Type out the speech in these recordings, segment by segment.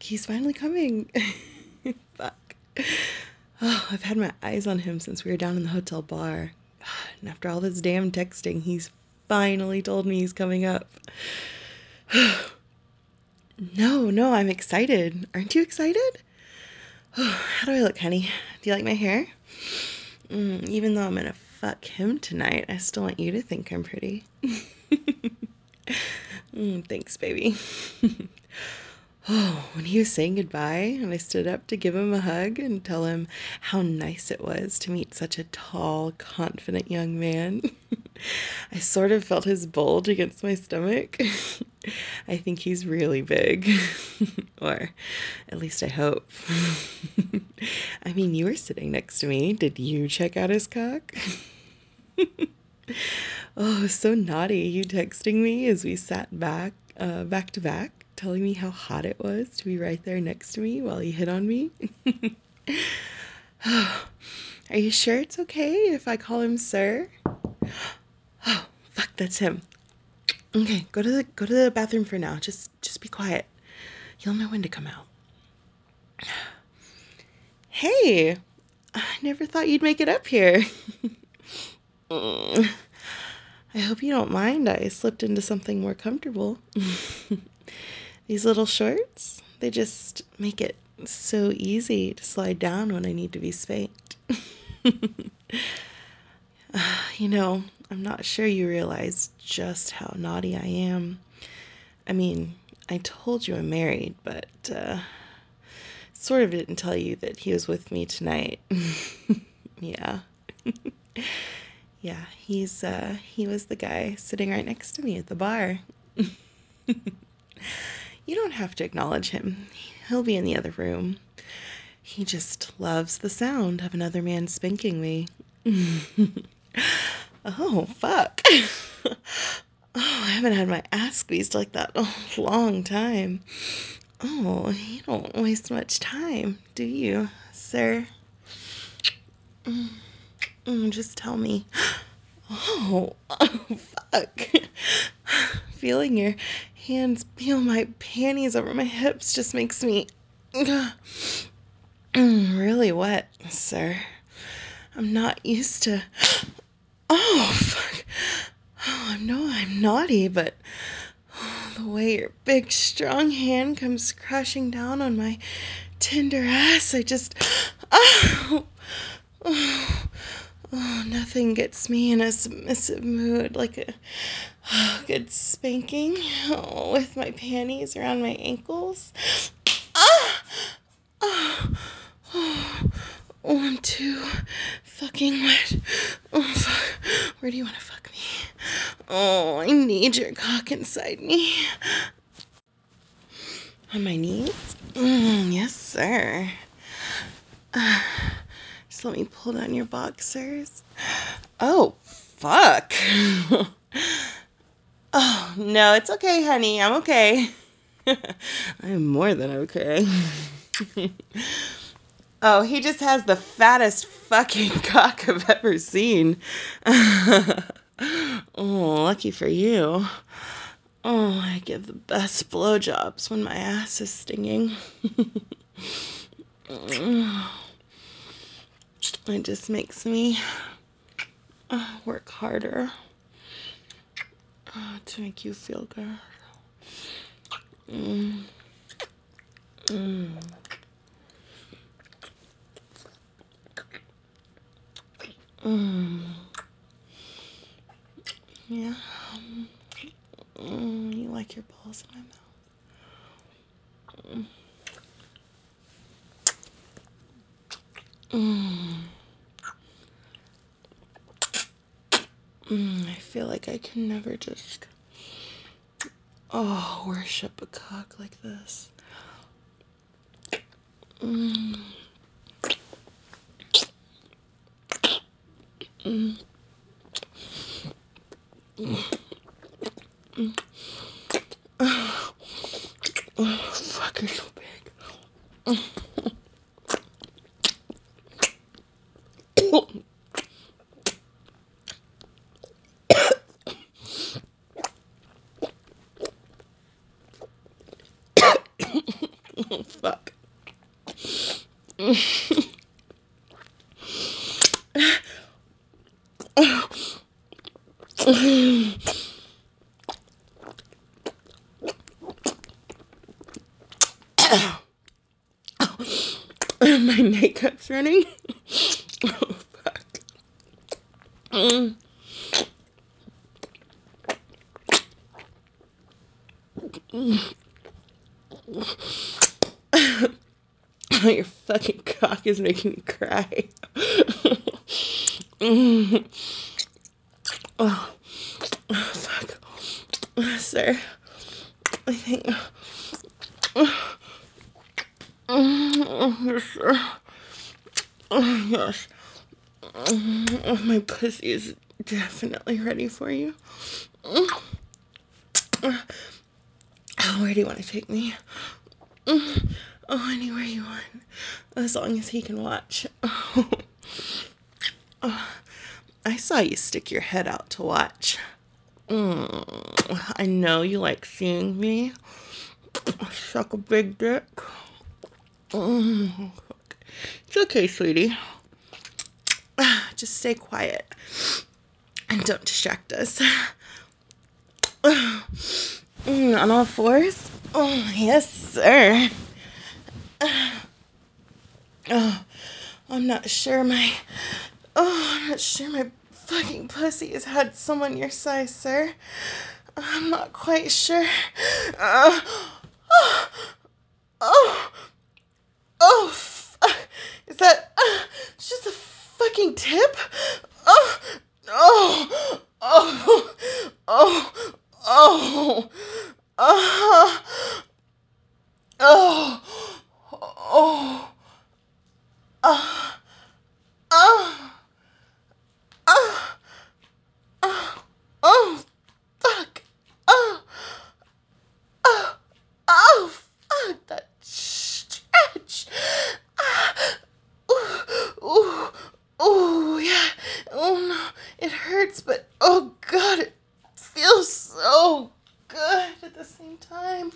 he's finally coming. Fuck. Oh, I've had my eyes on him since we were down in the hotel bar. And after all this damn texting, he's finally told me he's coming up. No, I'm excited. Aren't you excited? How do I look, honey? Do you like my hair? Even though I'm gonna fuck him tonight, I still want you to think I'm pretty. Thanks, baby. Oh, when he was saying goodbye and I stood up to give him a hug and tell him how nice it was to meet such a tall, confident young man, I sort of felt his bulge against my stomach. I think he's really big. Or at least I hope. I mean, you were sitting next to me. Did you check out his cock? Oh, so naughty. You texting me as we sat back to back, telling me how hot it was to be right there next to me while you hit on me. Are you sure it's okay if I call him sir? Oh, fuck, that's him. Okay, go to the bathroom for now. Just be quiet. You'll know when to come out. Hey, I never thought you'd make it up here. I hope you don't mind. I slipped into something more comfortable. These little shorts, they just make it so easy to slide down when I need to be spanked. You know, I'm not sure you realize just how naughty I am. I mean, I told you I'm married, but sort of didn't tell you that he was with me tonight. Yeah. Yeah, he was the guy sitting right next to me at the bar. You don't have to acknowledge him. He'll be in the other room. He just loves the sound of another man spanking me. Oh, fuck. Oh, I haven't had my ass squeezed like that in a long time. Oh, you don't waste much time, do you, sir? Just tell me. Oh, fuck. Feeling your hands peel my panties over my hips just makes me really wet, sir. I'm not used to. Oh, fuck. Oh, I know I'm naughty, but the way your big, strong hand comes crashing down on my tender ass, I just. Oh, oh, oh, nothing gets me in a submissive mood like a good spanking with my panties around my ankles. Ah! Oh, oh, oh, I'm too fucking wet. Oh, fuck. Where do you want to fuck me? Oh, I need your cock inside me. On my knees? Yes, sir. Just let me pull down your boxers. Oh, fuck. Oh, no, it's okay, honey. I'm okay. I'm more than okay. Oh, he just has the fattest fucking cock I've ever seen. Oh, lucky for you. Oh, I give the best blowjobs when my ass is stinging. It just makes me work harder to make you feel good. Yeah. You like your balls in my mouth? I feel like I can never just worship a cock like this. Fuck, you're so big. Oh, fuck. My makeup's running. Oh, fuck. Your fucking cock is making me cry. Oh, fuck. Sir, I think. Yes, sir. Yes. My pussy is definitely ready for you. Where do you want to take me? Oh, anywhere you want. As long as he can watch. I saw you stick your head out to watch. I know you like seeing me suck a big dick. It's okay, sweetie. Just stay quiet and don't distract us. On all fours? Oh, yes, sir. Oh, I'm not sure my. Oh, I'm not sure my fucking pussy has had someone your size, sir. I'm not quite sure. Uh, oh, oh, oh, is that just a fucking tip? Oh, oh, oh, oh, oh, oh, oh, oh, oh, oh, oh, oh, fuck, oh, oh, oh, fuck, that stretch. Ooh, ooh, yeah. Oh no, it hurts, but oh god, it feels so good at the same time.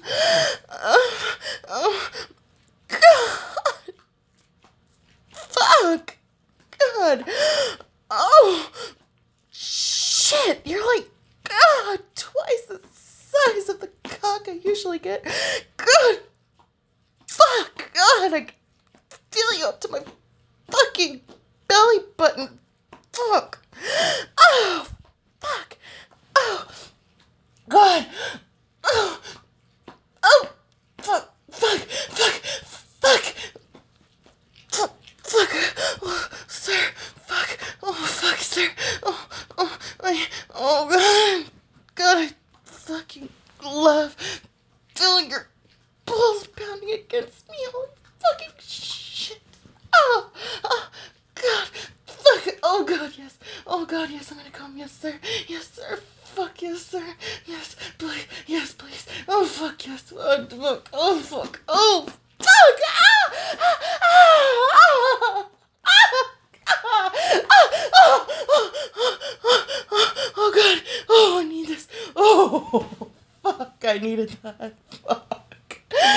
Oh, god, fuck, god. Oh, shit, you're like, god, twice the size of the cock I usually get. God, fuck, god, I feel you up to my fucking belly button. Fuck. Oh, fuck. Oh, God. Oh, oh, fuck, fuck, fuck, fuck, fuck, fuck. Oh, sir, fuck. Oh, fuck, sir. Oh, oh, oh, God. God, I fucking love feeling your balls pounding against me. Holy fucking shit. Oh, oh, God, fuck. Oh, God, yes. Oh, God, yes, I'm gonna come. Yes, sir. Yes, sir. Fuck, yes, sir. Yes, please. Yes, please. Oh, fuck, yes. Oh, fuck. Oh, fuck. Oh, fuck. Ah! Ah! Ah! Oh, God. Oh, I need this. Oh, fuck. I needed that. Fuck.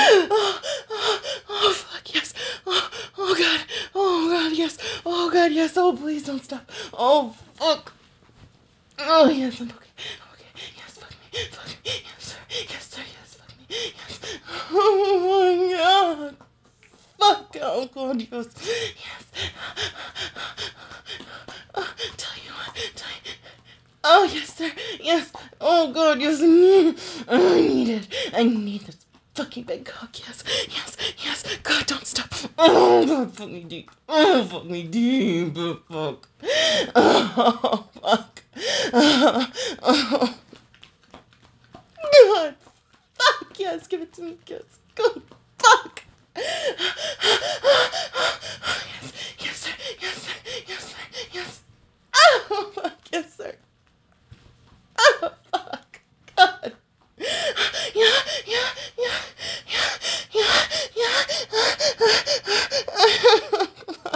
Oh, fuck, yes. Oh, God. Oh, God, yes. Oh, God, yes. Oh, please don't stop. Oh, fuck. Oh, yes, I'm okay. Okay, yes, fuck me. Fuck me. Yes, sir. Yes, sir. Yes, fuck me. Yes. Oh, my God. Fuck. Oh, God, yes. Yes. Tell you what. Tell you. Oh, yes, sir. Yes. Oh, God, yes. Oh, I need it. I need this fucking big cock. Yes. Yes. Yes. God, don't stop. Oh, God, fuck me deep. Oh, fuck me deep. Oh, fuck. Oh, fuck. Oh, oh. God. Fuck. Yes. Give it to me. Yes. Go. Fuck. Yes. Yes, sir. Yes, sir. Yes, sir. Yes. Oh, fuck. Yes, sir. Oh, fuck. God. Yeah, yeah, yeah, yeah, yeah, yeah.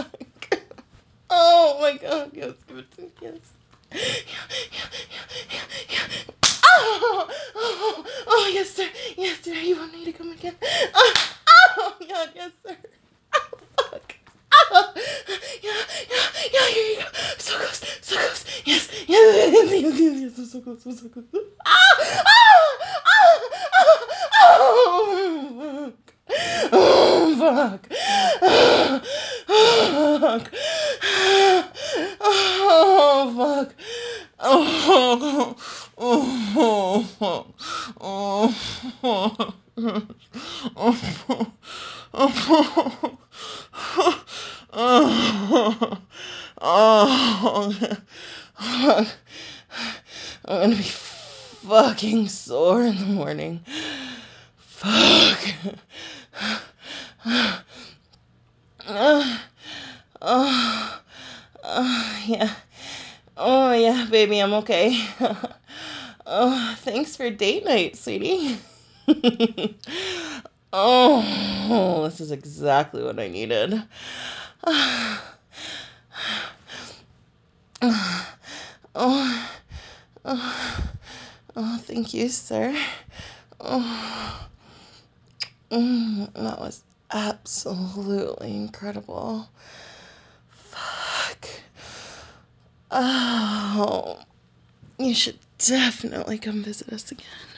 Oh my God, yes, give it to me, yes. Yeah, yeah, yeah, yeah, yeah. Oh, oh, oh, yes, sir, yes, sir, you want me to come again? Oh, oh, Yes, sir. Oh, fuck. Oh, yeah, here you go. So close, so close. Yes, yes, I'm so close, I'm so close. Ah, ah, ah, oh, fuck. Oh, fuck. Oh, fuck. Oh, oh, fuck. Oh, fuck. I'm gonna be fucking sore in the morning. Fuck. Yeah. Oh, yeah, baby, I'm okay. Oh, thanks for date night, sweetie. Oh, this is exactly what I needed. Oh, oh, thank you, sir. Oh, that was absolutely incredible. Fuck. Oh, you should definitely come visit us again.